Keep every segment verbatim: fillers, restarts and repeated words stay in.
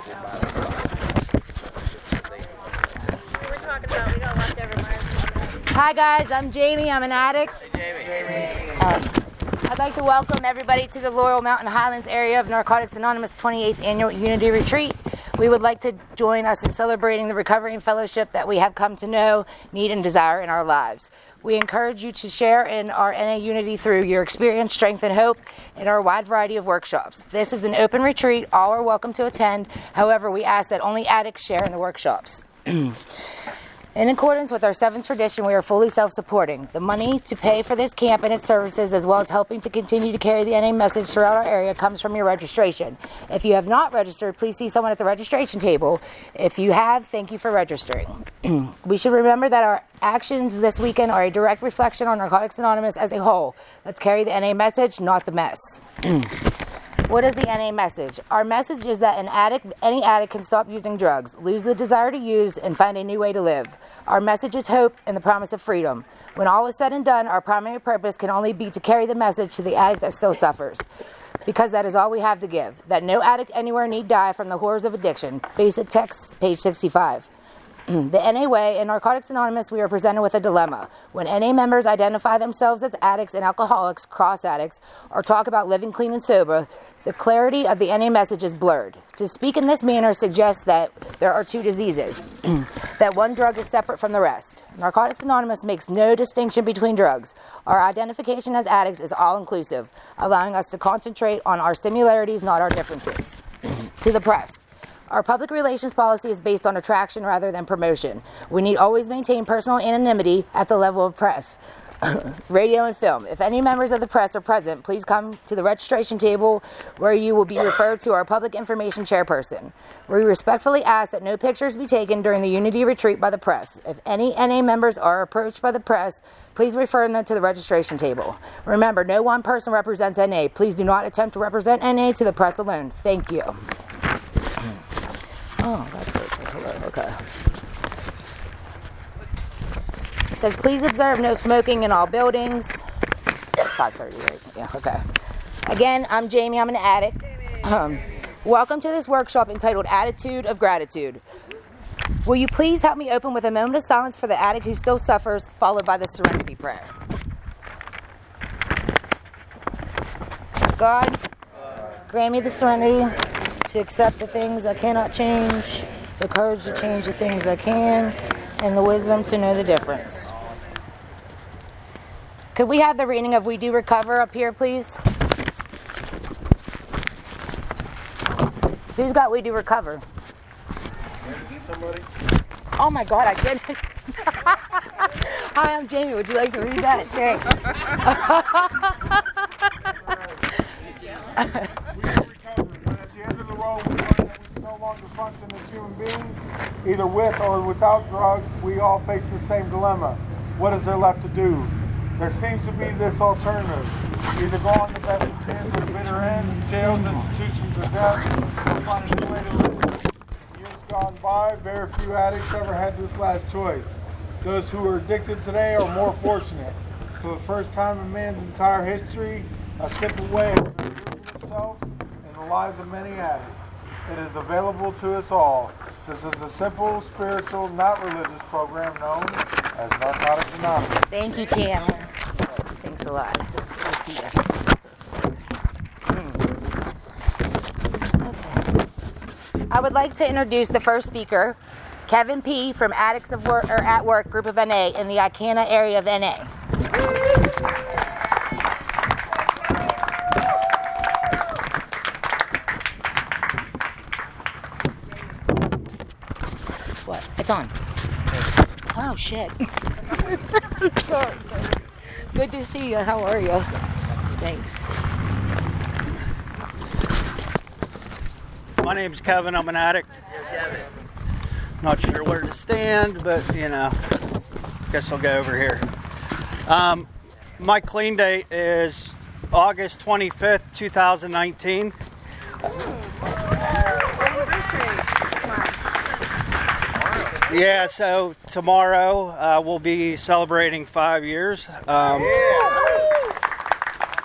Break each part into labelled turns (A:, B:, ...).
A: Hi guys, I'm Jamie. I'm an addict.
B: Hey, Jamie.
A: Um, I'd like to welcome everybody to the Laurel Mountain Highlands area of Narcotics Anonymous twenty-eighth Annual Unity Retreat. We would like to join us in celebrating the recovery and fellowship that we have come to know, need, and desire in our lives. We encourage you to share in our N A Unity through your experience, strength, and hope in our wide variety of workshops. This is an open retreat. All are welcome to attend. However, we ask that only addicts share in the workshops. In accordance with our seventh tradition, we are fully self-supporting. The money to pay for this camp and its services, as well as helping to continue to carry the N A message throughout our area, comes from your registration. If you have not registered, please see someone at the registration table. If you have, thank you for registering. We should remember that our actions this weekend are a direct reflection on Narcotics Anonymous as a whole. Let's carry the N A message, not the mess. What is the N A message? Our message is that an addict, any addict can stop using drugs, lose the desire to use, and find a new way to live. Our message is hope and the promise of freedom. When all is said and done, our primary purpose can only be to carry the message to the addict that still suffers, because that is all we have to give, that no addict anywhere need die from the horrors of addiction. Basic text, page sixty-five. The N A way, in Narcotics Anonymous, we are presented with a dilemma. When N A members identify themselves as addicts and alcoholics, cross addicts, or talk about living clean and sober, the clarity of the N A message is blurred. To speak in this manner suggests that there are two diseases, that one drug is separate from the rest. Narcotics Anonymous makes no distinction between drugs. Our identification as addicts is all-inclusive, allowing us to concentrate on our similarities, not our differences. To the press. Our public relations policy is based on attraction rather than promotion. We need always maintain personal anonymity at the level of press. Radio and film. If any members of the press are present, please come to the registration table where you will be referred to our public information chairperson. We respectfully ask that no pictures be taken during the Unity Retreat by the press. If any N A members are approached by the press, please refer them to the registration table. Remember, no one person represents N A. Please do not attempt to represent N A to the press alone. Thank you. Oh, that's good. That's hello. Okay. It says, please observe no smoking in all buildings. five thirty, right? Yeah, okay. Again, I'm Jamie. I'm an addict. Um, welcome to this workshop entitled Attitude of Gratitude. Will you please help me open with a moment of silence for the addict who still suffers, followed by the Serenity Prayer. God, grant me the serenity to accept the things I cannot change, the courage to change the things I can, and the wisdom to know the difference. Could we have the reading of We Do Recover up here, please? Who's got We Do Recover?
B: Somebody?
A: Oh my God, I did it. Hi, I'm Jamie. Would you like to read that? Thanks.
C: We are recovered, but at the end of the road, we learn that we can no longer function as human beings, either with or without drugs. We all face the same dilemma. What is there left to do? There seems to be this alternative. Either go on the best of chance of bitter ends, jails, institutions, or death, or find a new way to live. Years gone by, very few addicts ever had this last choice. Those who are addicted today are more fortunate. For the first time in man's entire history, a simple way has revealed itself in the lives of many addicts. It is available to us all. This is a simple, spiritual, not religious program known as Narcotics Anonymous.
A: Thank you, Tam. Thanks a lot. Good to see you. Okay. I would like to introduce the first speaker, Kevin P. from Addicts of Work or At Work Group of N A in the Icana area of N A. What? It's on. Oh, shit. I'm sorry. Good to see you. How are you? Thanks.
D: My name's Kevin. I'm an addict. Not sure where to stand, but, you know, guess I'll go over here. Um, my clean date is August twenty-fifth, twenty nineteen. Yeah, so tomorrow uh, we'll be celebrating five years. Um,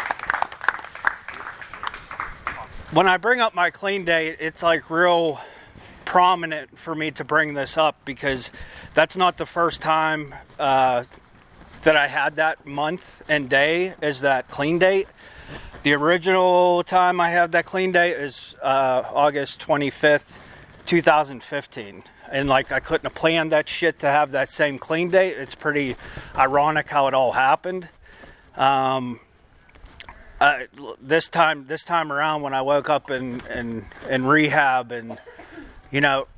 D: when I bring up my clean date, it's like real prominent for me to bring this up because that's not the first time uh, that I had that month and day as that clean date. The original time I had that clean date is uh, August twenty-fifth, twenty fifteen. And like I couldn't have planned that shit to have that same clean date. It's pretty ironic how it all happened. Um, uh, this time, this time around, when I woke up in in, in rehab, and you know,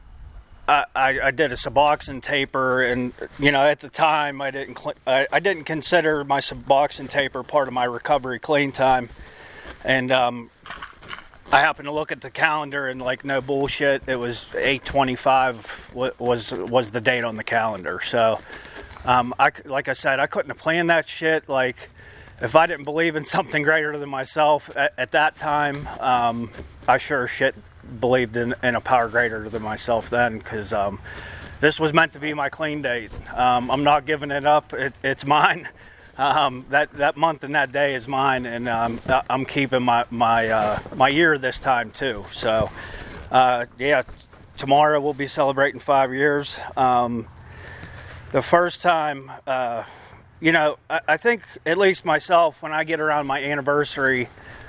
D: I, I, I did a Suboxone taper, and you know, at the time, I didn't cl- I, I didn't consider my Suboxone taper part of my recovery clean time, and um, I happened to look at the calendar, and like no bullshit, it was eight twenty-five was was the date on the calendar. So, um, I like I said, I couldn't have planned that shit. Like, if I didn't believe in something greater than myself at, at that time, um, I sure shit believed in, in a power greater than myself then, because um, this was meant to be my clean date. Um, I'm not giving it up. It, it's mine. Um, that that month and that day is mine, and um, I'm keeping my my uh, my year this time too. So, uh, yeah, tomorrow we'll be celebrating five years. Um, the first time, uh, you know, I, I think at least myself, when I get around my anniversary,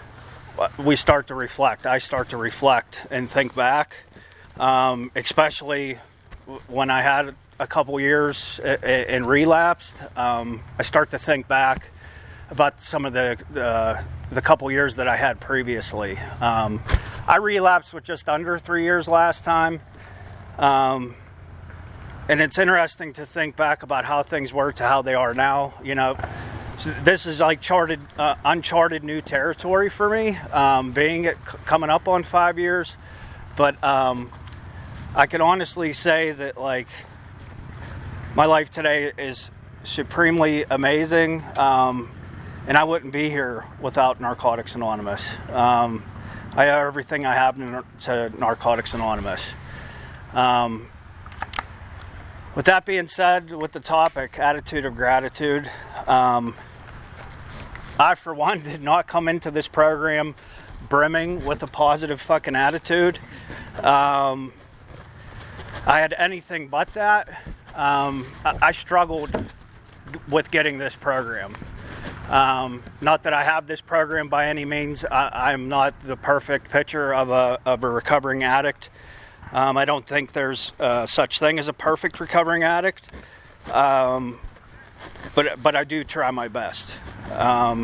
D: we start to reflect. I start to reflect and think back, um, especially when I had a couple years and relapsed. Um, I start to think back about some of the uh, the couple years that I had previously. Um, I relapsed with just under three years last time, um, and it's interesting to think back about how things were to how they are now. You know, so this is like charted, uh, uncharted new territory for me, um, being it c- coming up on five years. But um, I can honestly say that like. My life today is supremely amazing, um, and I wouldn't be here without Narcotics Anonymous. Um, I owe everything I have to Narcotics Anonymous. Um, with that being said, with the topic, attitude of gratitude, um, I, for one, did not come into this program brimming with a positive fucking attitude. Um, I had anything but that. Um, I, I struggled with getting this program. Um, not that I have this program by any means. I, I'm not the perfect picture of a of a recovering addict. Um, I don't think there's uh, such thing as a perfect recovering addict. Um, but but I do try my best. Um,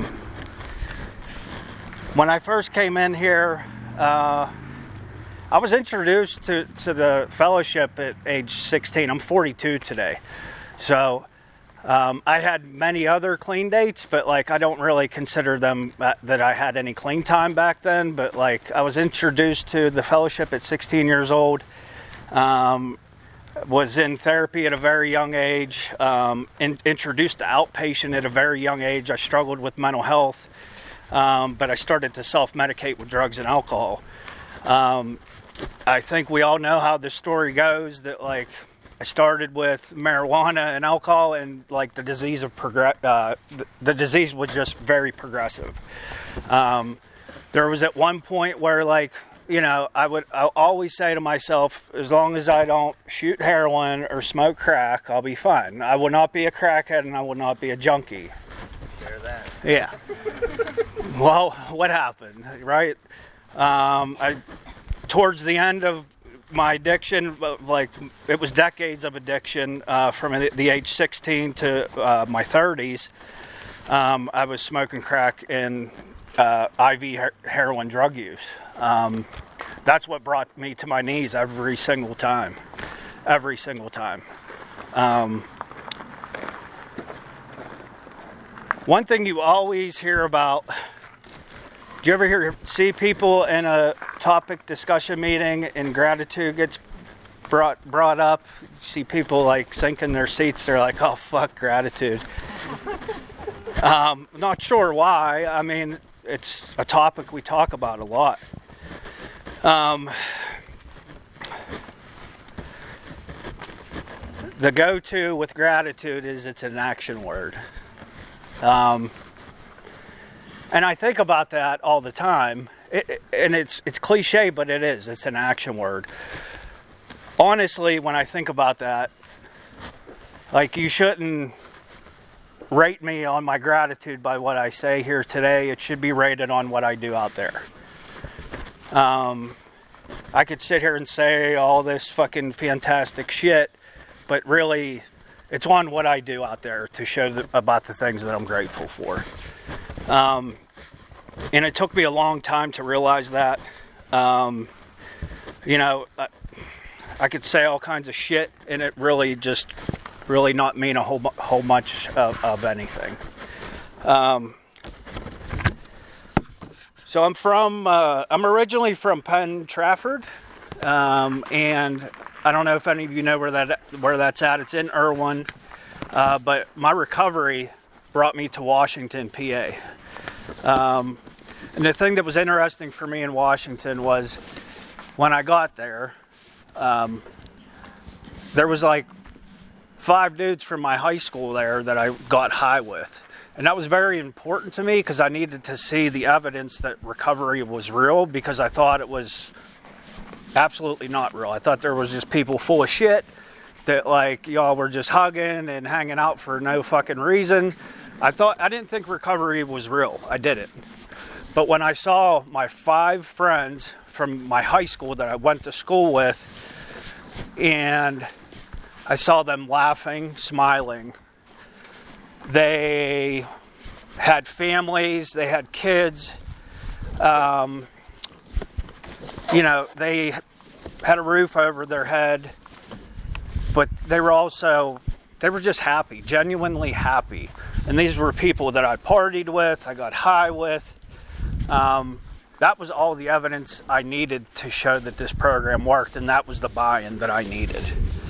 D: when I first came in here, uh, I was introduced to, to the fellowship at age sixteen. I'm forty-two today. So um, I had many other clean dates, but like I don't really consider them uh, that I had any clean time back then. But like I was introduced to the fellowship at sixteen years old. Um, was in therapy at a very young age. Um, in, introduced to outpatient at a very young age. I struggled with mental health, um, but I started to self-medicate with drugs and alcohol. Um, I think we all know how the story goes, that like I started with marijuana and alcohol, and like the disease of progress, uh, the, the disease was just very progressive. Um, there was at one point where like, you know, I would I always say to myself, as long as I don't shoot heroin or smoke crack, I'll be fine. I will not be a crackhead and I will not be a junkie.
B: Share that.
D: Yeah. Well, what happened, right? Um, I towards the end of my addiction, like it was decades of addiction, uh, from the, the age sixteen to uh, my thirties. Um, I was smoking crack and uh, I V her- heroin drug use. Um, that's what brought me to my knees every single time, every single time. Um, one thing you always hear about. Do you ever hear see people in a topic discussion meeting and gratitude gets brought brought up? You see people like sink in their seats. They're like, "Oh fuck, gratitude." um, not sure why. I mean, it's a topic we talk about a lot. Um, the go-to with gratitude is it's an action word. Um, And I think about that all the time, it, it, and it's it's cliche, but it is. It's an action word. honestly, when I think about that, like, you shouldn't rate me on my gratitude by what I say here today. It should be rated on what I do out there. Um, I could sit here and say all this fucking fantastic shit, but really, it's on what I do out there to show the, about the things that I'm grateful for. Um, and it took me a long time to realize that. Um, you know, I, I could say all kinds of shit, and it really just really not mean a whole whole much of, of anything. Um, so I'm from, uh, I'm originally from Penn Trafford, um, and I don't know if any of you know where that where that's at. It's in Irwin, uh, but my recovery brought me to Washington, P A. Um, and the thing that was interesting for me in Washington was when I got there, um, there was like five dudes from my high school there that I got high with. And that was very important to me because I needed to see the evidence that recovery was real, because I thought it was absolutely not real. I thought there was just people full of shit that, like, y'all were just hugging and hanging out for no fucking reason. I thought, I didn't think recovery was real. I didn't. But when I saw my five friends from my high school that I went to school with, and I saw them laughing, smiling. They had families, they had kids. Um, you know, they had a roof over their head, but they were also, they were just happy, genuinely happy. And these were people that I partied with, I got high with. Um, that was all the evidence I needed to show that this program worked, and that was the buy-in that I needed.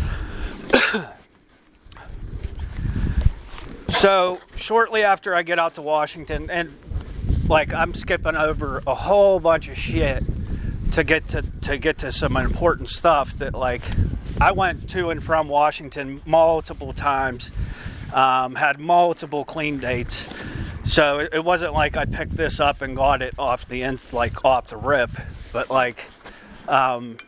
D: So shortly after I get out to Washington, and like I'm skipping over a whole bunch of shit to get to to get to some important stuff that, like, I went to and from Washington multiple times, um, had multiple clean dates. So it, it wasn't like I picked this up and got it off the end, like off the rip, but like um,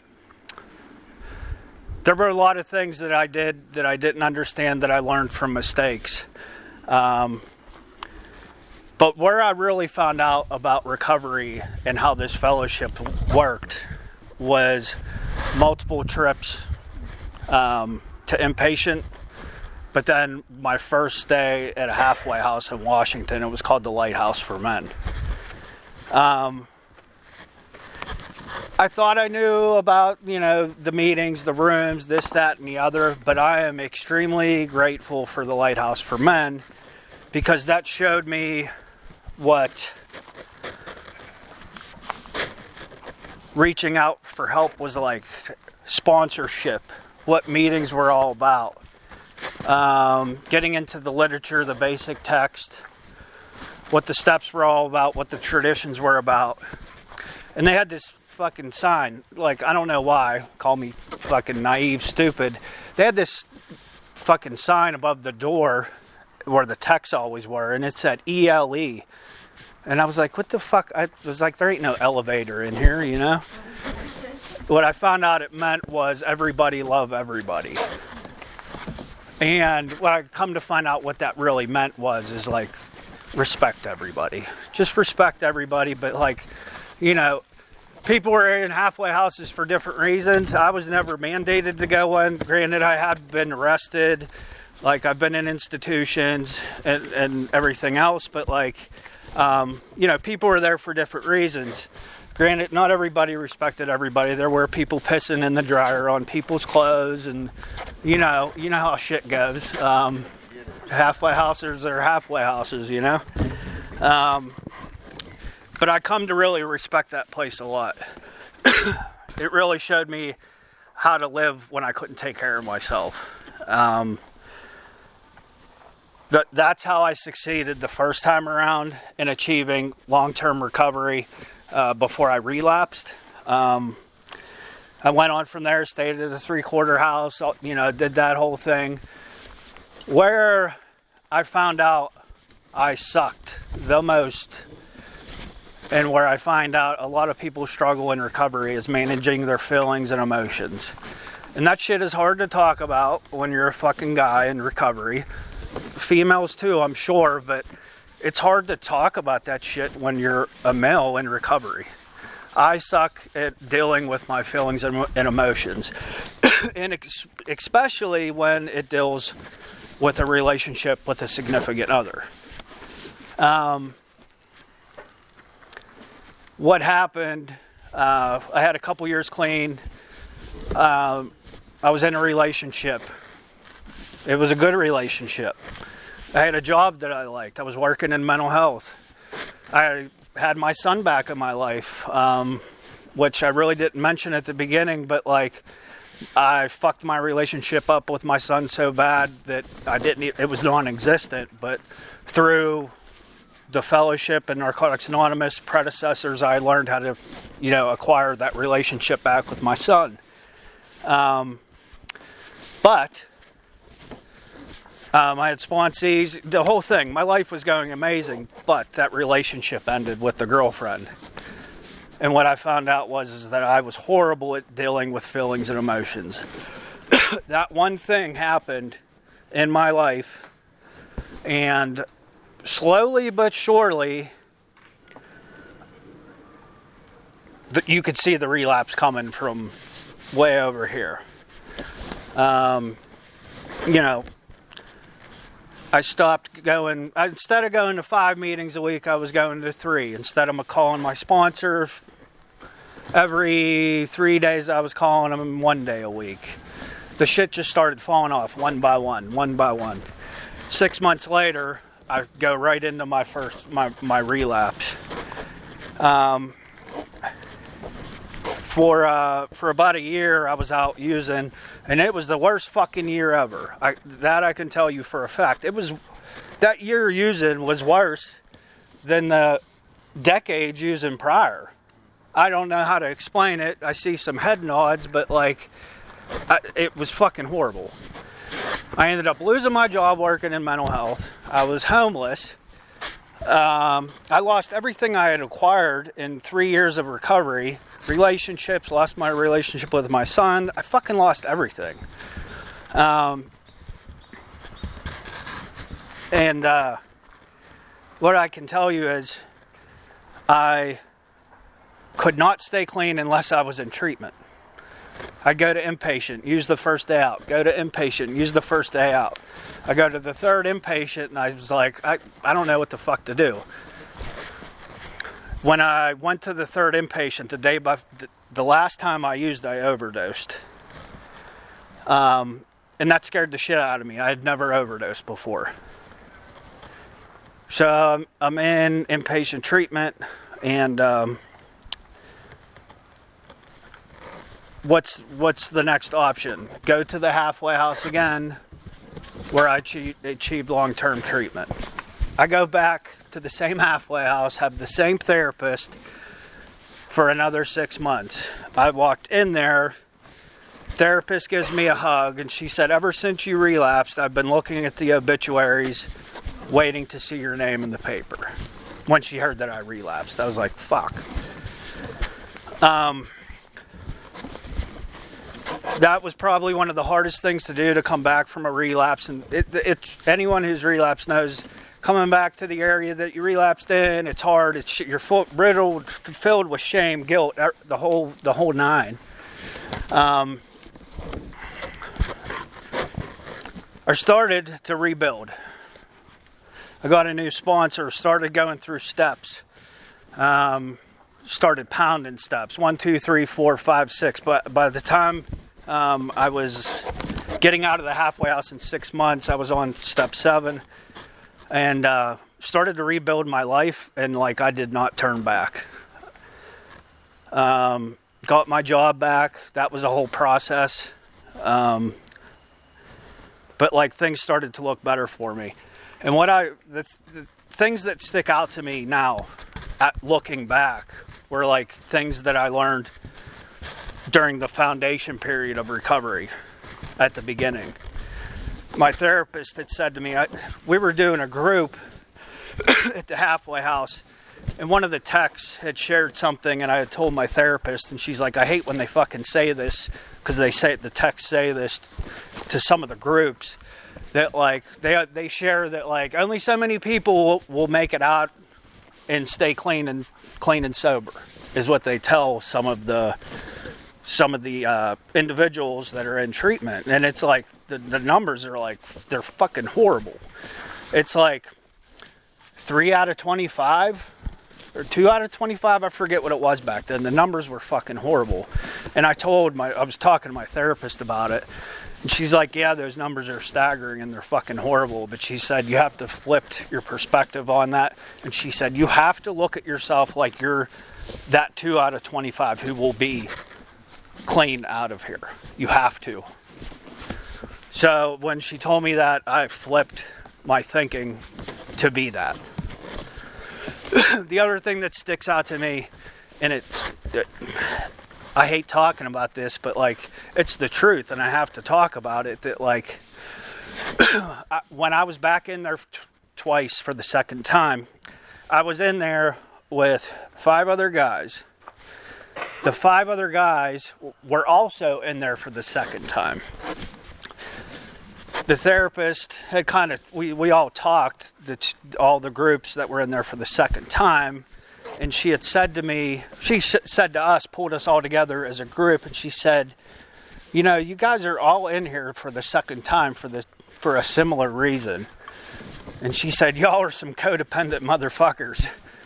D: there were a lot of things that I did that I didn't understand that I learned from mistakes. Um, but where I really found out about recovery and how this fellowship worked was multiple trips um, to inpatient. But then my first stay at a halfway house in Washington, it was called the Lighthouse for Men. Um, I thought I knew about, you know, the meetings, the rooms, this, that, and the other, but I am extremely grateful for the Lighthouse for Men, because that showed me what reaching out for help was like, sponsorship, what meetings were all about, um, getting into the literature, the basic text, what the steps were all about, what the traditions were about. And they had this fucking sign, like, I don't know why, call me fucking naive, stupid. They had this fucking sign above the door where the texts always were, and it said E L E. And I was like, what the fuck? I was like, there ain't no elevator in here, you know? What I found out it meant was everybody love everybody. And what I come to find out what that really meant was, is like, respect everybody. Just respect everybody, but like, you know, people were in halfway houses for different reasons. I was never mandated to go in. Granted, I had been arrested. Like, I've been in institutions and, and everything else, but like, um, you know, people were there for different reasons. Granted, not everybody respected everybody. There were people pissing in the dryer on people's clothes, and you know, you know how shit goes. Um, halfway houses are halfway houses, you know. Um, but I come to really respect that place a lot. It really showed me how to live when I couldn't take care of myself. Um, That, that's how I succeeded the first time around in achieving long-term recovery uh, before I relapsed. Um, I went on from there, stayed at a three-quarter house, you know, did that whole thing. Where I found out I sucked the most, and where I find out a lot of people struggle in recovery, is managing their feelings and emotions. And that shit is hard to talk about when you're a fucking guy in recovery. Females too, I'm sure, but it's hard to talk about that shit when you're a male in recovery. I suck at dealing with my feelings and, and emotions. And ex- especially when it deals with a relationship with a significant other. Um, what happened, uh, I had a couple years clean. Um, I was in a relationship. It was a good relationship. I had a job that I liked. I was working in mental health. I had my son back in my life, um, which I really didn't mention at the beginning, but like I fucked my relationship up with my son so bad that I didn't, it was non-existent, but through the fellowship and Narcotics Anonymous predecessors, I learned how to, you know, acquire that relationship back with my son. Um, but um, I had sponsees, the whole thing. My life was going amazing, but that relationship ended with the girlfriend. And what I found out was is that I was horrible at dealing with feelings and emotions. That one thing happened in my life, and slowly but surely, the, you could see the relapse coming from way over here. Um, you know, I stopped going, I, instead of going to five meetings a week, I was going to three. Instead of calling my sponsor every three days, I was calling them one day a week. The shit just started falling off one by one, one by one. Six months later, I go right into my first, my, my relapse. Um, for uh, for about a year, I was out using, and it was the worst fucking year ever. I, that I can tell you for a fact. It was, that year using was worse than the decades using prior. I don't know how to explain it. I see some head nods, but like, I, it was fucking horrible. I ended up losing my job working in mental health. I was homeless. Um, I lost everything I had acquired in three years of recovery. Relationships, lost my relationship with my son. I fucking lost everything. Um, and uh, what I can tell you is I could not stay clean unless I was in treatment. I'd go to inpatient, use the first day out. Go to inpatient, use the first day out. I go to the third inpatient, and I was like, I, I don't know what the fuck to do. When I went to the third inpatient, the day by the last time I used, I overdosed. Um, and that scared the shit out of me. I had never overdosed before. So um, I'm in inpatient treatment, and um, what's what's the next option? Go to the halfway house again, where I achieved, achieved long-term treatment. I go back to the same halfway house, have the same therapist for another six months. I walked in there, therapist gives me a hug, and she said, ever since you relapsed, I've been looking at the obituaries, waiting to see your name in the paper. When she heard that I relapsed, I was like, fuck. Um... That was probably one of the hardest things to do, to come back from a relapse. And it, it, anyone who's relapsed knows, coming back to the area that you relapsed in, it's hard. It's, you're full, riddled, filled with shame, guilt, the whole the whole nine. Um, I started to rebuild. I got a new sponsor, started going through steps. Um, started pounding steps, one, two, three, four, five, six. But by the time um, I was getting out of the halfway house in six months, I was on step seven, and uh, started to rebuild my life. And like, I did not turn back. Um, got my job back. That was a whole process. Um, but like, things started to look better for me. And what I the, the things that stick out to me now, at looking back, were like things that I learned during the foundation period of recovery at the beginning. My therapist had said to me, I, we were doing a group at the halfway house, and one of the techs had shared something, and I had told my therapist, and she's like, I hate when they fucking say this, because they say, the techs say this to some of the groups, that like, they they share that like, only so many people will, will make it out and stay clean and clean and sober, is what they tell some of the some of the uh, individuals that are in treatment. And it's like, the, the numbers are like, they're fucking horrible. It's like three out of twenty-five, or two out of twenty-five, I forget what it was back then. The numbers were fucking horrible. And I told my, I was talking to my therapist about it, and she's like, yeah, those numbers are staggering and they're fucking horrible. But she said, you have to flip your perspective on that. And she said, you have to look at yourself like you're that two out of twenty-five who will be clean out of here. You have to. So when she told me that, I flipped my thinking to be that. The other thing that sticks out to me, and it's, it, I hate talking about this, but like, it's the truth, and I have to talk about it, that like, I, when I was back in there t- twice for the second time, I was in there with five other guys. The five other guys were also in there for the second time. The therapist had kind of, we, we all talked, the, all the groups that were in there for the second time, and she had said to me, she sh- said to us, pulled us all together as a group, and she said, you know, you guys are all in here for the second time for the for a similar reason. And she said, y'all are some codependent motherfuckers.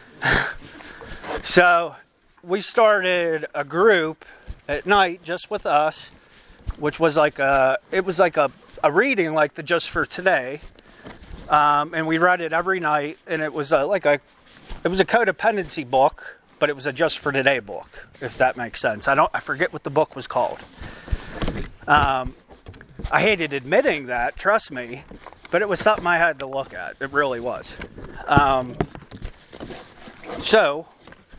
D: So we started a group at night just with us, which was like a, it was like a, a reading like the Just for Today. Um, and we read it every night, and it was a, like a, it was a codependency book, but it was a Just for Today book, if that makes sense. I don't, I forget what the book was called. Um, I hated admitting that, trust me, but it was something I had to look at. It really was. Um, so,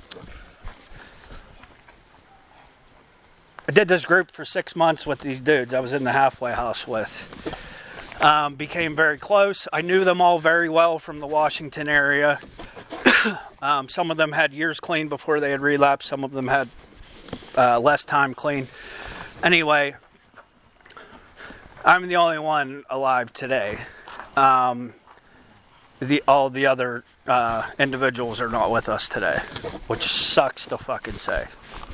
D: I did this group for six months with these dudes I was in the halfway house with. Um, became very close. I knew them all very well from the Washington area. um, some of them had years clean before they had relapsed. Some of them had uh, less time clean. Anyway, I'm the only one alive today. Um, the all the other uh, individuals are not with us today, which sucks to fucking say.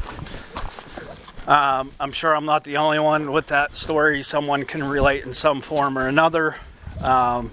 D: Um, I'm sure I'm not the only one with that story. Someone can relate in some form or another. Um,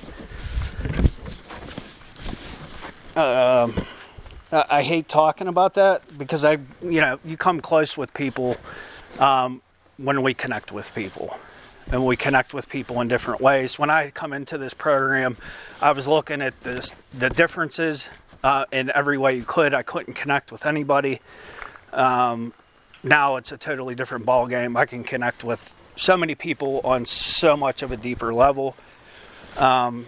D: um, I hate talking about that because I, you know, you come close with people um, when we connect with people. And we connect with people in different ways. When I come into this program, I was looking at this, the differences uh, in every way you could. I couldn't connect with anybody. Um, now it's a totally different ball game. I can connect with so many people on so much of a deeper level. Um,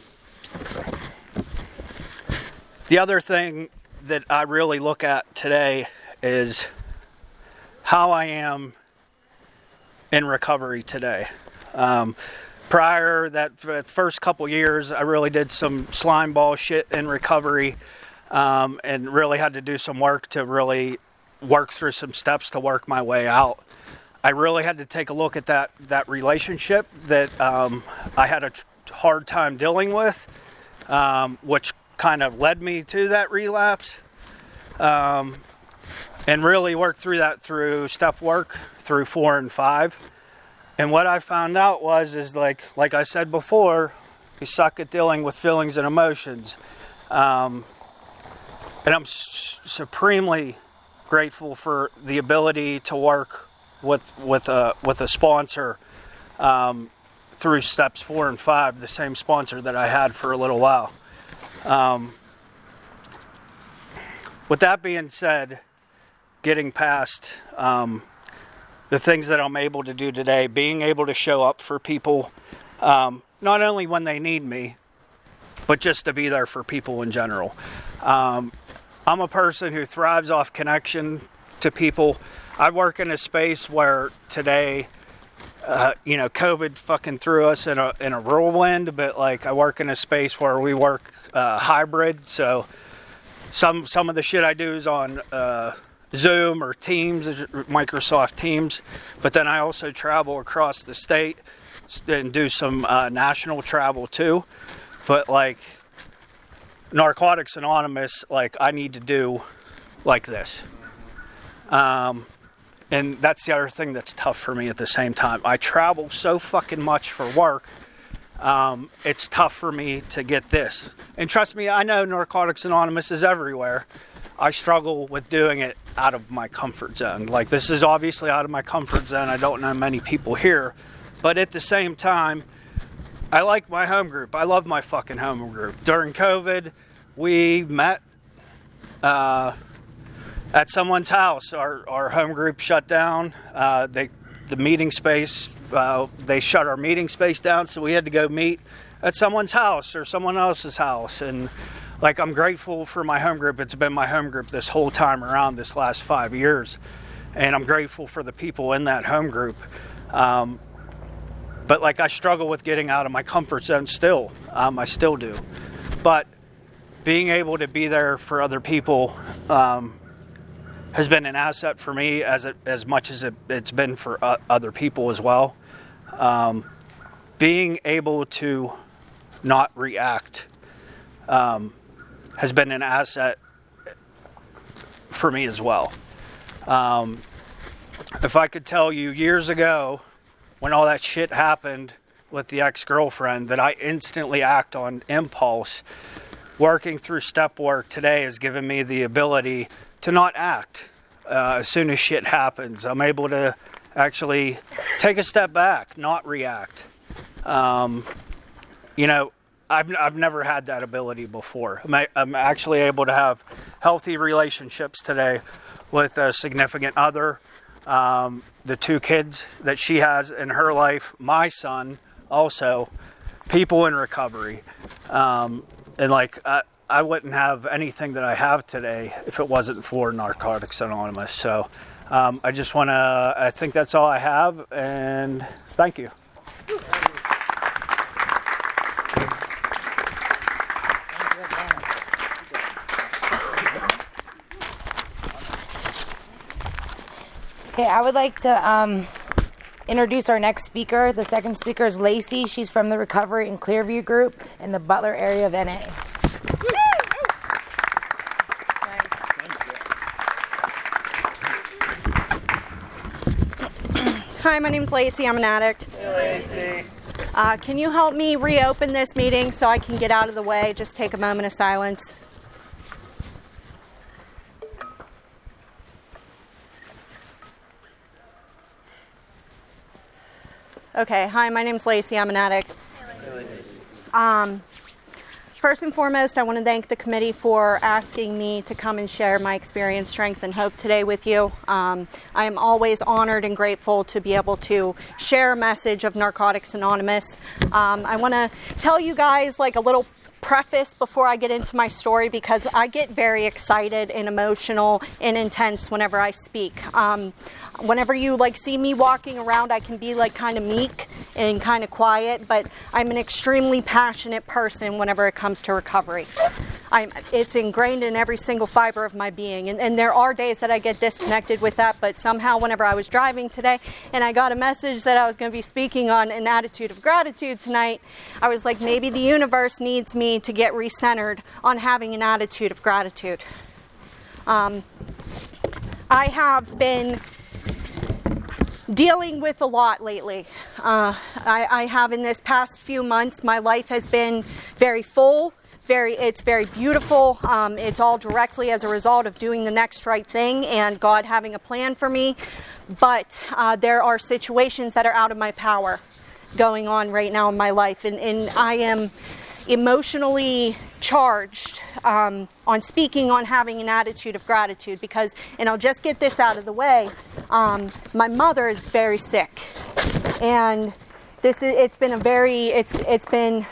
D: the other thing that I really look at today is how I am in recovery today. Um, prior that, that first couple years, I really did some slime ball shit in recovery, um, and really had to do some work to really work through some steps to work my way out. I really had to take a look at that that relationship that um, I had a tr- hard time dealing with, um, which kind of led me to that relapse, um, and really work through that through step work through four and five. And what I found out was, is like, like I said before, we suck at dealing with feelings and emotions. Um, and I'm s- supremely grateful for the ability to work with with a with a sponsor um, through steps four and five, the same sponsor that I had for a little while. Um, with that being said, getting past um, the things that I'm able to do today, being able to show up for people, um, not only when they need me, but just to be there for people in general. Um, I'm a person who thrives off connection to people. I work in a space where today, uh, you know, COVID fucking threw us in a in a whirlwind, but like I work in a space where we work uh, hybrid, so some some of the shit I do is on uh, Zoom or Teams, Microsoft Teams, but then I also travel across the state and do some uh, national travel too. But like Narcotics Anonymous, like I need to do like this. Um, and that's the other thing that's tough for me at the same time. I travel so fucking much for work. Um, it's tough for me to get this. And trust me, I know Narcotics Anonymous is everywhere. I struggle with doing it out of my comfort zone. Like, this is obviously out of my comfort zone. I don't know many people here. But at the same time, I like my home group. I love my fucking home group. During COVID, we met uh, at someone's house. Our, our home group shut down. Uh, they, the meeting space, uh, they shut our meeting space down, so we had to go meet at someone's house or someone else's house. And like, I'm grateful for my home group. It's been my home group this whole time around, this last five years. And I'm grateful for the people in that home group. Um, but like, I struggle with getting out of my comfort zone still. Um, I still do. But being able to be there for other people um, has been an asset for me as it, as much as it, it's been for uh, other people as well. Um, being able to not react um, has been an asset for me as well. Um, if I could tell you years ago when all that shit happened with the ex-girlfriend that I instantly act on impulse, working through step work today has given me the ability to not act uh, as soon as shit happens. I'm able to actually take a step back, not react. Um, you know, I've I've never had that ability before. I'm, I'm actually able to have healthy relationships today with a significant other, um, the two kids that she has in her life, my son, also, people in recovery. Um, and like, I, I wouldn't have anything that I have today if it wasn't for Narcotics Anonymous. So um, I just want to, I think that's all I have, and thank you.
A: Okay, I would like to um, introduce our next speaker. The second speaker is Lacey. She's from the Recovery and Clearview group in the Butler area of N A.
B: Hi, my name's Lacey. I'm an addict.
C: Hey, Lacey.
B: Uh, can you help me reopen this meeting so I can get out of the way? Just take a moment of silence. Okay, hi, my name's Lacey. I'm an addict. Um, first and foremost, I want to thank the committee for asking me to come and share my experience, strength, and hope today with you. Um, I am always honored and grateful to be able to share a message of Narcotics Anonymous. Um, I want to tell you guys like a little preface before I get into my story, because I get very excited and emotional and intense whenever I speak. Um, whenever you like see me walking around, I can be like kind of meek and kind of quiet, but I'm an extremely passionate person whenever it comes to recovery. I'm, it's ingrained in every single fiber of my being, and, and there are days that I get disconnected with that, but somehow whenever I was driving today and I got a message that I was going to be speaking on an attitude of gratitude tonight, I was like, maybe the universe needs me to get recentered on having an attitude of gratitude. Um, I have been dealing with a lot lately. Uh, I, I have in this past few months, my life has been very full, very, it's very beautiful. Um, it's all directly as a result of doing the next right thing and God having a plan for me. But uh, there are situations that are out of my power going on right now in my life. And, and I am emotionally charged um, on speaking on having an attitude of gratitude because, and I'll just get this out of the way, um, my mother is very sick, and this is, it's been a very, it's it's been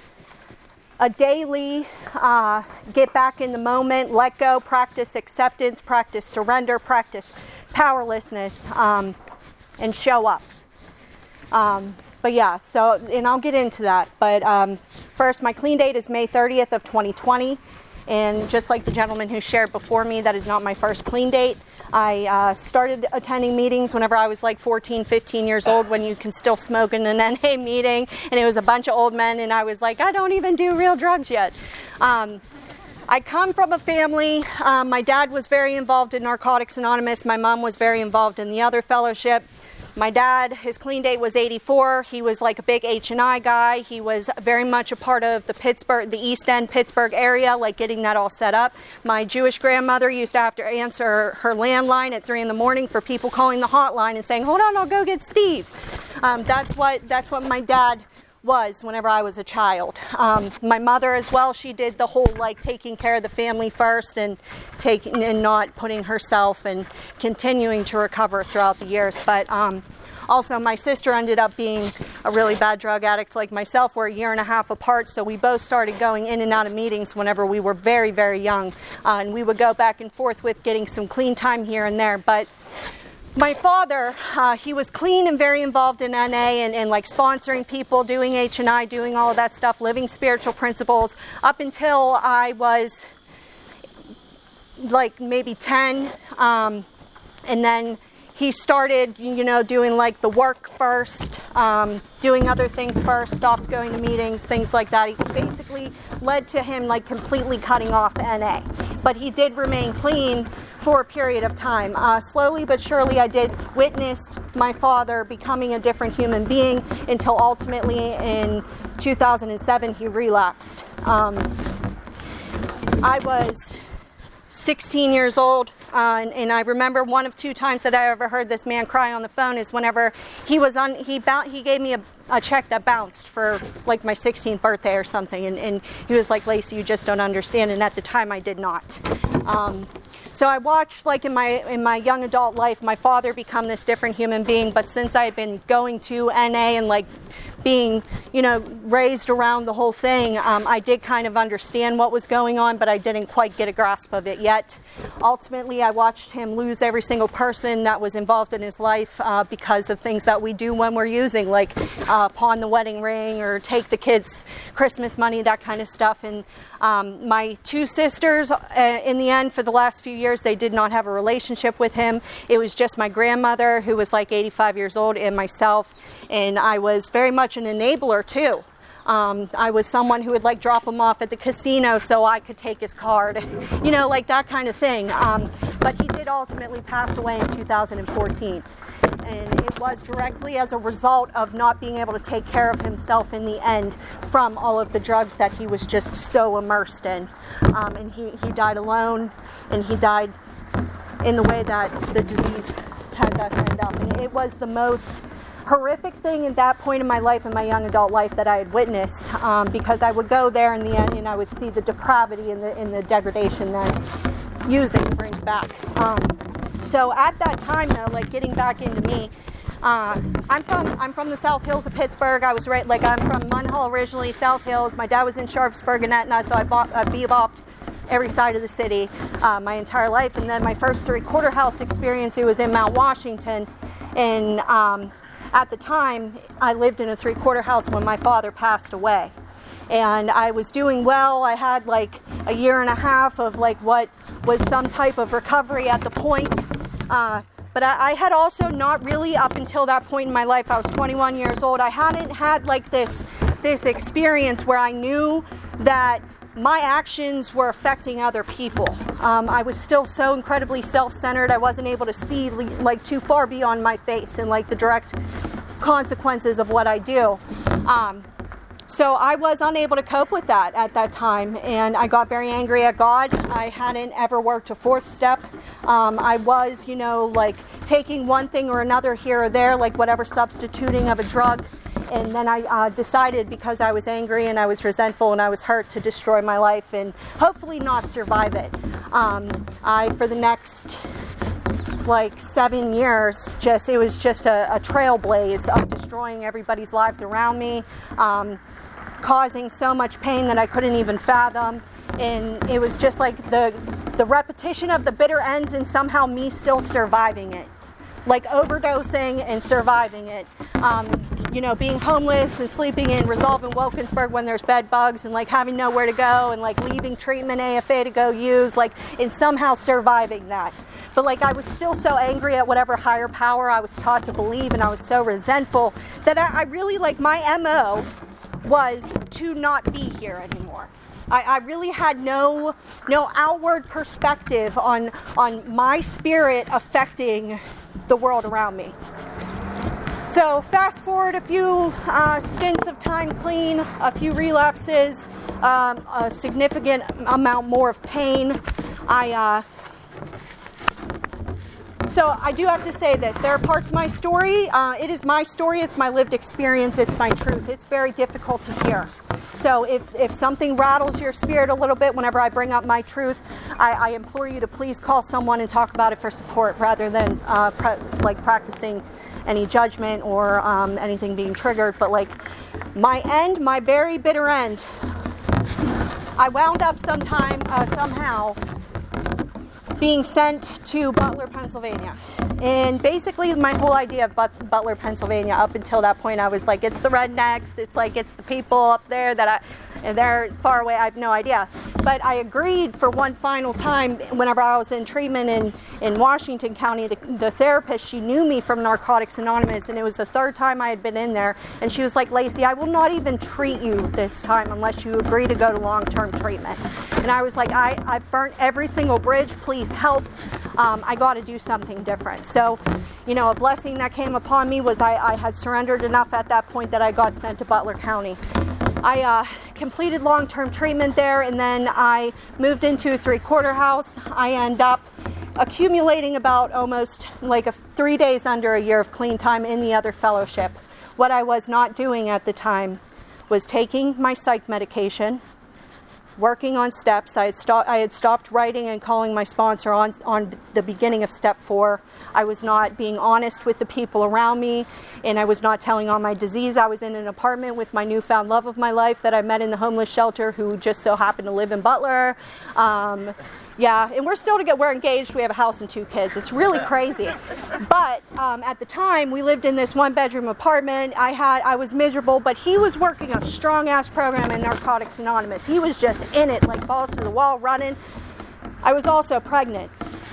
B: a daily uh, get back in the moment, let go, practice acceptance, practice surrender, practice powerlessness, um, and show up. Um, But yeah, so, and I'll get into that. But um, first, my clean date is May thirtieth of twenty twenty. And just like the gentleman who shared before me, that is not my first clean date. I uh, started attending meetings whenever I was like fourteen, fifteen years old, when you can still smoke in an N A meeting, and it was a bunch of old men, and I was like, I don't even do real drugs yet. Um, I come from a family, um, my dad was very involved in Narcotics Anonymous, my mom was very involved in the other fellowship. My dad, his clean date was eighty-four. He was like a big H and I guy. He was very much a part of the Pittsburgh, the East End Pittsburgh area, like getting that all set up. My Jewish grandmother used to have to answer her landline at three in the morning for people calling the hotline and saying, hold on, I'll go get Steve. Um, that's what, that's what my dad was whenever I was a child. Um, my mother as well, she did the whole like taking care of the family first and taking and not putting herself and continuing to recover throughout the years. But um, also my sister ended up being a really bad drug addict like myself. We're a year and a half apart, so we both started going in and out of meetings whenever we were very, very young. Uh, and we would go back and forth with getting some clean time here and there. But my father, uh, he was clean and very involved in N A and, and like sponsoring people, doing H and I, doing all of that stuff, living spiritual principles up until I was like maybe ten. Um, and then he started, you know, doing like the work first, um, doing other things first, stopped going to meetings, things like that. He basically led to him like completely cutting off N A. But he did remain clean for a period of time. Uh, slowly but surely I did witness my father becoming a different human being until ultimately in two thousand seven he relapsed. Um, I was sixteen years old. Uh, and, and I remember one of two times that I ever heard this man cry on the phone is whenever he was on, he bou- he gave me a, a check that bounced for like my sixteenth birthday or something. And, and he was like, Lacey, you just don't understand. And at the time I did not. Um, so I watched like in my, in my young adult life, my father become this different human being. But since I had been going to N A and like being, you know, raised around the whole thing, um, I did kind of understand what was going on, but I didn't quite get a grasp of it yet. Ultimately, I watched him lose every single person that was involved in his life uh, because of things that we do when we're using, like uh, pawn the wedding ring or take the kids' Christmas money, that kind of stuff. And um, my two sisters, uh, in the end, for the last few years, they did not have a relationship with him. It was just my grandmother, who was like eighty-five years old, and myself. And I was very much an enabler too. Um, I was someone who would like drop him off at the casino so I could take his card, you know, like that kind of thing. Um, but he did ultimately pass away in two thousand fourteen. And it was directly as a result of not being able to take care of himself in the end from all of the drugs that he was just so immersed in. Um, and he, he died alone, and he died in the way that the disease has us end up. And it was the most horrific thing at that point in my life, in my young adult life, that I had witnessed, um, because I would go there in the end and I would see the depravity and the, and the degradation that using brings back. Um, so at that time, though, like getting back into me, uh, I'm from I'm from the South Hills of Pittsburgh. I was right, like I'm from Munhall originally, South Hills. My dad was in Sharpsburg and Etna, so I bought I bebopped every side of the city uh, my entire life. And then my first three quarter house experience, it was in Mount Washington, and um, at the time, I lived in a three-quarter house when my father passed away. And I was doing well. I had like a year and a half of like what was some type of recovery at the point. Uh, but I, I had also not really, up until that point in my life, I was twenty-one years old, I hadn't had like this, this experience where I knew that my actions were affecting other people. Um, I was still so incredibly self-centered. I wasn't able to see like too far beyond my face and like the direct consequences of what I do. Um, so I was unable to cope with that at that time, and I got very angry at God. I hadn't ever worked a fourth step. Um, I was, you know, like taking one thing or another here or there, like whatever substituting of a drug. And then I uh, decided, because I was angry and I was resentful and I was hurt, to destroy my life and hopefully not survive it. Um, I, for the next like seven years, just it was just a, a trailblaze of destroying everybody's lives around me, um, causing so much pain that I couldn't even fathom. And it was just like the the repetition of the bitter ends and somehow me still surviving it. Like overdosing and surviving it. Um, you know, being homeless and sleeping in Resolve in Wilkinsburg when there's bed bugs and like having nowhere to go and like leaving treatment A F A to go use, like, and somehow surviving that. But like I was still so angry at whatever higher power I was taught to believe, and I was so resentful that I, I really, like, my M O was to not be here anymore. I, I really had no no outward perspective on on my spirit affecting the world around me. So fast forward a few uh, stints of time clean, a few relapses, um, a significant amount more of pain. I uh, So I do have to say this. There are parts of my story. Uh, it is my story. It's my lived experience. It's my truth. It's very difficult to hear. So if, if something rattles your spirit a little bit whenever I bring up my truth, I, I implore you to please call someone and talk about it for support rather than uh, pre- like practicing any judgment or um, anything being triggered. But like my end, my very bitter end, I wound up sometime, uh, somehow being sent to Butler, Pennsylvania. And basically my whole idea of But- Butler, Pennsylvania up until that point, I was like, it's the rednecks, it's like, it's the people up there that I, and they're far away, I have no idea. But I agreed for one final time, whenever I was in treatment in, in Washington County, the, the therapist, she knew me from Narcotics Anonymous, and it was the third time I had been in there, and she was like, Lacey, I will not even treat you this time unless you agree to go to long-term treatment. And I was like, I, I've burnt every single bridge, please help. Um, I got to do something different. So, you know, a blessing that came upon me was I, I had surrendered enough at that point that I got sent to Butler County. I uh, completed long-term treatment there, and then I moved into a three-quarter house. I end up accumulating about almost like a three days under a year of clean time in the other fellowship. What I was not doing at the time was taking my psych medication, working on steps. I had, sto- I had stopped writing and calling my sponsor on, on the beginning of step four. I was not being honest with the people around me, and I was not telling on my disease. I was in an apartment with my newfound love of my life that I met in the homeless shelter, who just so happened to live in Butler. Um, yeah, and we're still together. We're engaged. We have a house and two kids. It's really crazy. But um, at the time, we lived in this one-bedroom apartment. I had, I was miserable, but he was working a strong-ass program in Narcotics Anonymous. He was just in it, like balls to the wall, running. I was also pregnant.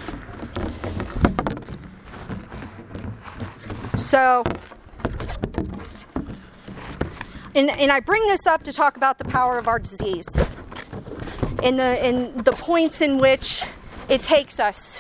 B: So, and, and I bring this up to talk about the power of our disease. In the in the points in which it takes us.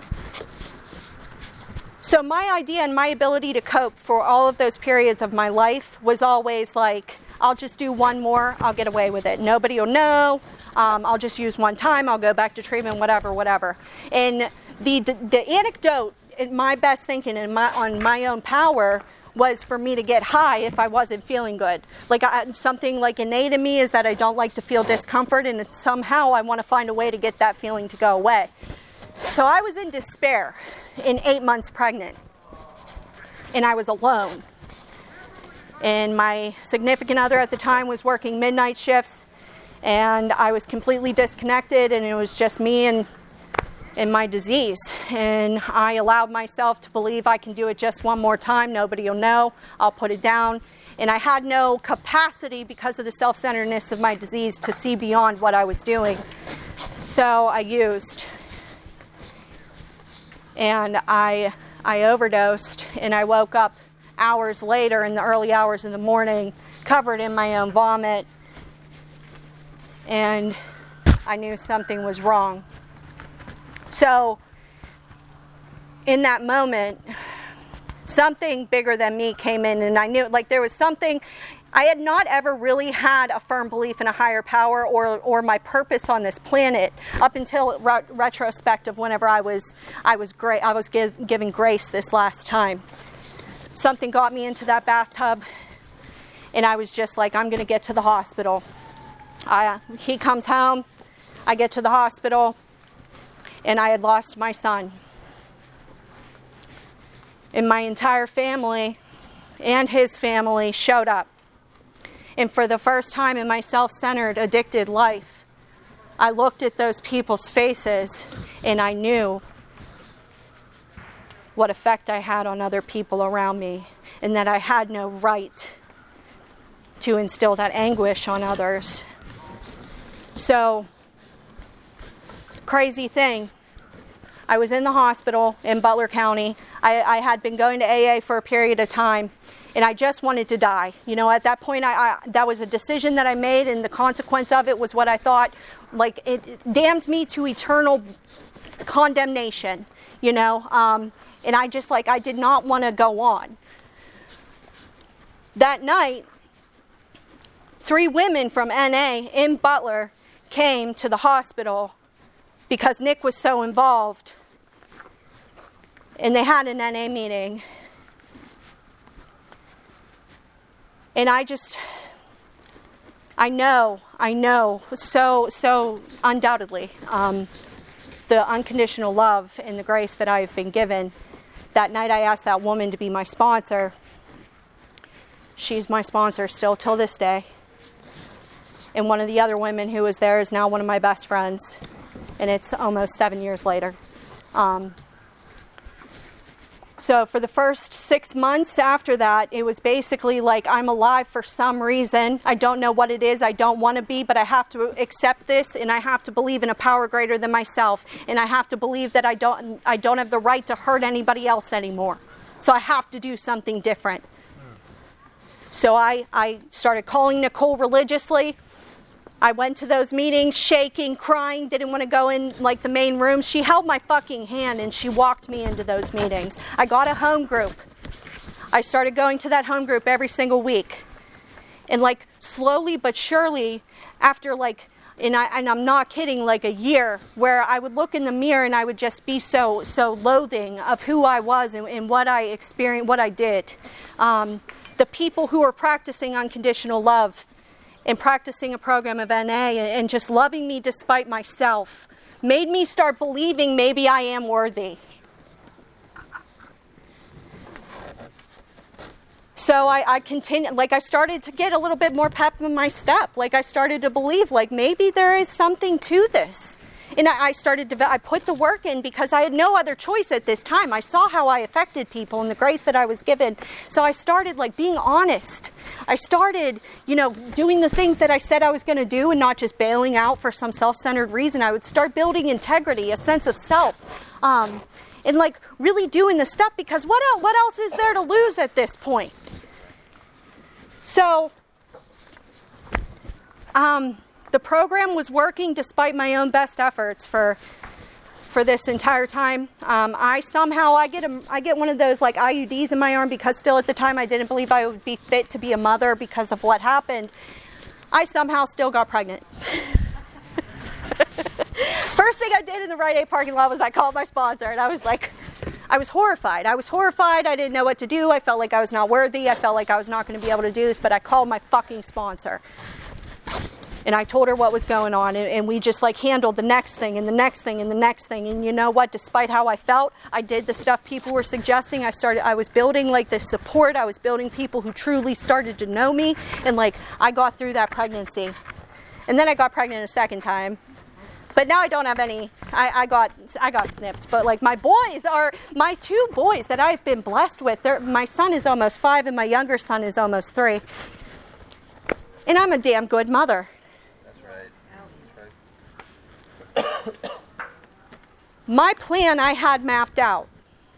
B: So my idea and my ability to cope for all of those periods of my life was always like, I'll just do one more, I'll get away with it. Nobody will know. Um, I'll just use one time, I'll go back to treatment, whatever, whatever. And the the anecdote, in my best thinking and my on my own power, was for me to get high if I wasn't feeling good. Like I, something like innate in me is that I don't like to feel discomfort, and it's somehow I want to find a way to get that feeling to go away. So I was in despair in eight months pregnant, and I was alone. And my significant other at the time was working midnight shifts, and I was completely disconnected, and it was just me and in my disease. And I allowed myself to believe I can do it just one more time. Nobody will know. I'll put it down. And I had no capacity, because of the self-centeredness of my disease, to see beyond what I was doing. So I used. And I I overdosed, and I woke up hours later, in the early hours of the morning, covered in my own vomit. And I knew something was wrong. So, in that moment, something bigger than me came in, and I knew, like, there was something. I had not ever really had a firm belief in a higher power or or my purpose on this planet up until re- retrospective. Whenever I was I was great, I was give, giving grace this last time. Something got me into that bathtub, and I was just like, I'm going to get to the hospital. I he comes home, I get to the hospital. And I had lost my son. And my entire family and his family showed up. And for the first time in my self-centered, addicted life, I looked at those people's faces, and I knew what effect I had on other people around me, and that I had no right to instill that anguish on others. So, crazy thing. I was in the hospital in Butler County. I, I had been going to A A for a period of time, and I just wanted to die. You know, at that point, I, I that was a decision that I made, and the consequence of it was what I thought, like, it, it damned me to eternal condemnation, you know. Um, and I just, like, I did not want to go on. That night, three women from N A in Butler came to the hospital because Nick was so involved, and they had an N A meeting. And I just, I know, I know, so, so undoubtedly, um, the unconditional love and the grace that I have been given. That night I asked that woman to be my sponsor. She's my sponsor still till this day. And one of the other women who was there is now one of my best friends. And it's almost seven years later. Um, so for the first six months after that, it was basically like I'm alive for some reason. I don't know what it is. I don't want to be, but I have to accept this, and I have to believe in a power greater than myself. And I have to believe that I don't, I don't have the right to hurt anybody else anymore. So I have to do something different. So I, I started calling Nicole religiously. I went to those meetings shaking, crying, didn't want to go in like the main room. She held my fucking hand and she walked me into those meetings. I got a home group. I started going to that home group every single week. And like slowly but surely, after like, and, I, and I'm not kidding, like a year, where I would look in the mirror and I would just be so so loathing of who I was and, and what I experienced, what I did. Um, the people who were practicing unconditional love and practicing a program of N A and just loving me despite myself made me start believing maybe I am worthy. So I, I continued, like I started to get a little bit more pep in my step. Like I started to believe, like maybe there is something to this. And I, I started to, I put the work in because I had no other choice at this time. I saw how I affected people and the grace that I was given. So I started like being honest. I started, you know, doing the things that I said I was going to do and not just bailing out for some self-centered reason. I would start building integrity, a sense of self, um, and like really doing the stuff because what else, what else is there to lose at this point? So, um... the program was working despite my own best efforts for for this entire time. Um, I somehow, I get a, I get one of those like I U Ds in my arm because still at the time I didn't believe I would be fit to be a mother because of what happened. I somehow still got pregnant. First thing I did in the Rite Aid parking lot was I called my sponsor and I was like, I was horrified. I was horrified. I didn't know what to do. I felt like I was not worthy. I felt like I was not going to be able to do this, but I called my fucking sponsor. And I told her what was going on, and, and we just like handled the next thing and the next thing and the next thing. And you know what? Despite how I felt, I did the stuff people were suggesting. I started, I was building like this support. I was building people who truly started to know me. And like, I got through that pregnancy. And then I got pregnant a second time. But now I don't have any, I, I got I got snipped. But like my boys are, my two boys that I've been blessed with, my son is almost five and my younger son is almost three. And I'm a damn good mother. My plan I had mapped out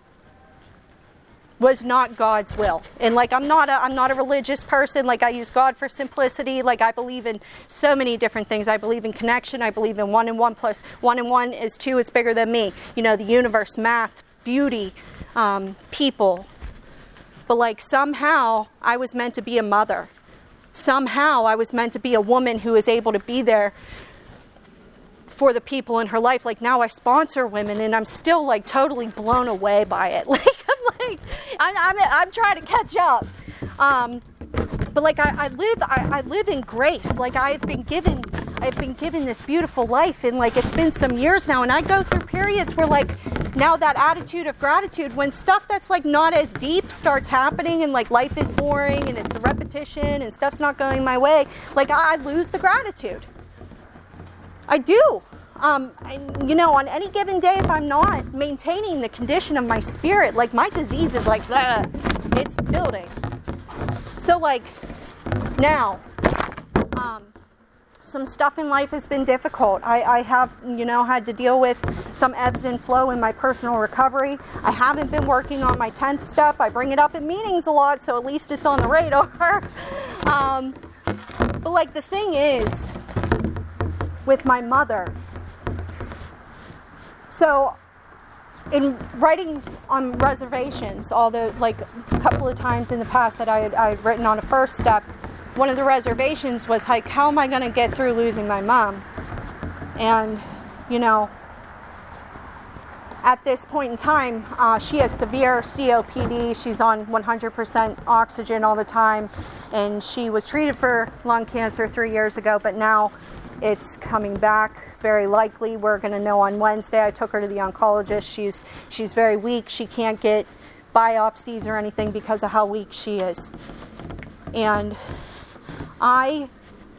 B: was not God's will. And like I'm not a I'm not a religious person. Like I use God for simplicity. Like I believe in so many different things. I believe in connection. I believe in one and one plus one and one is two. It's bigger than me. You know, the universe, math, beauty, um, people. But like somehow I was meant to be a mother. Somehow I was meant to be a woman who is able to be there for the people in her life. Like now I sponsor women and I'm still like totally blown away by it. Like I'm like, I'm, I'm, I'm trying to catch up. Um, but like I, I live, I, I live in grace. Like I've been given, I've been given this beautiful life and like it's been some years now and I go through periods where like now that attitude of gratitude, when stuff that's like not as deep starts happening and like life is boring and it's the repetition and stuff's not going my way, like I, I lose the gratitude. I do. Um, and, you know, on any given day, if I'm not maintaining the condition of my spirit, like my disease is like, ugh, it's building. So like, Now, um, some stuff in life has been difficult. I, I have, you know, had to deal with some ebbs and flow in my personal recovery. I haven't been working on my tenth step. I bring it up in meetings a lot, so at least it's on the radar. um, but like the thing is, with my mother, so in writing on reservations, all the, like a couple of times in the past that I had I'd written on a first step, one of the reservations was like, how am I going to get through losing my mom? And, you know, at this point in time, uh, she has severe C O P D. She's on one hundred percent oxygen all the time. And she was treated for lung cancer three years ago, but now it's coming back very likely. We're going to know on Wednesday. I took her to the oncologist. She's, she's very weak. She can't get biopsies or anything because of how weak she is. And I,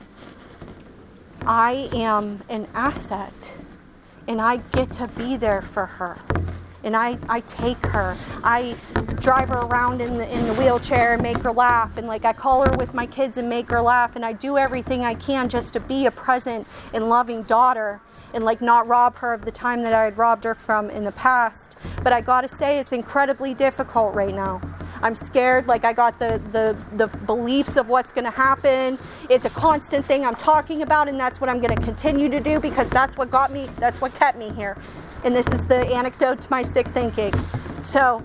B: I am an asset, and I get to be there for her, and I, I take her, I drive her around in the in the wheelchair and make her laugh, and like I call her with my kids and make her laugh, and I do everything I can just to be a present and loving daughter, and like not rob her of the time that I had robbed her from in the past. But I gotta say, it's incredibly difficult right now. I'm scared, like I got the, the, the beliefs of what's going to happen. It's a constant thing I'm talking about, and that's what I'm going to continue to do because that's what got me, that's what kept me here. And this is the antidote to my sick thinking. So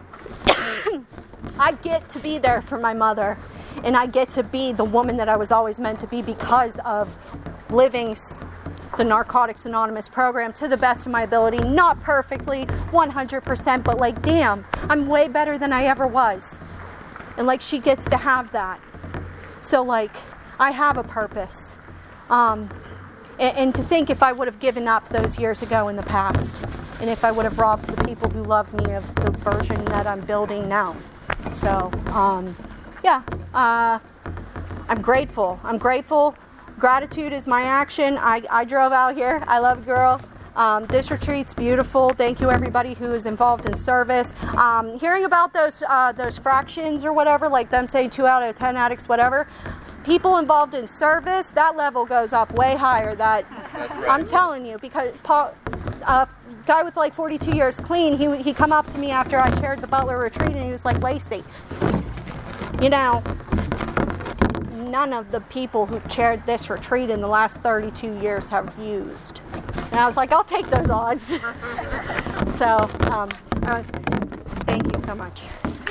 B: I get to be there for my mother, and I get to be the woman that I was always meant to be because of living the Narcotics Anonymous program to the best of my ability. Not perfectly, one hundred percent, but like, damn, I'm way better than I ever was. And like, she gets to have that. So like, I have a purpose. Um, and, and to think if I would have given up those years ago in the past, and if I would have robbed the people who love me of the version that I'm building now. So, um, yeah, uh, I'm grateful. I'm grateful. Gratitude is my action. I, I drove out here. I love girl. Um, this retreat's beautiful. Thank you everybody who is involved in service. Um, hearing about those uh, those fractions or whatever, like them saying two out of ten addicts, whatever. People involved in service, that level goes up way higher. That right. I'm telling you, because Paul, uh, guy with like forty-two years clean, he he come up to me after I chaired the Butler retreat, and he was like, Lacey, you know, none of the people who've chaired this retreat in the last thirty-two years have used. And I was like, I'll take those odds. So, um, uh, thank you so much.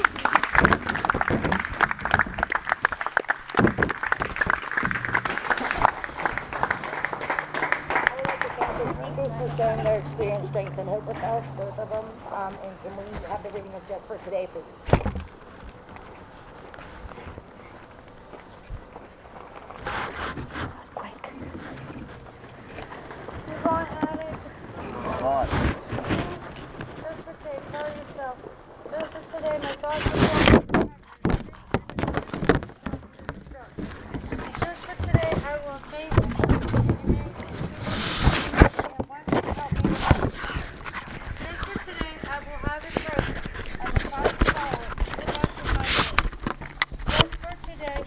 A: For sharing their experience, strength, and hope with us, both of them. Um, and can we have the reading of just for today, please?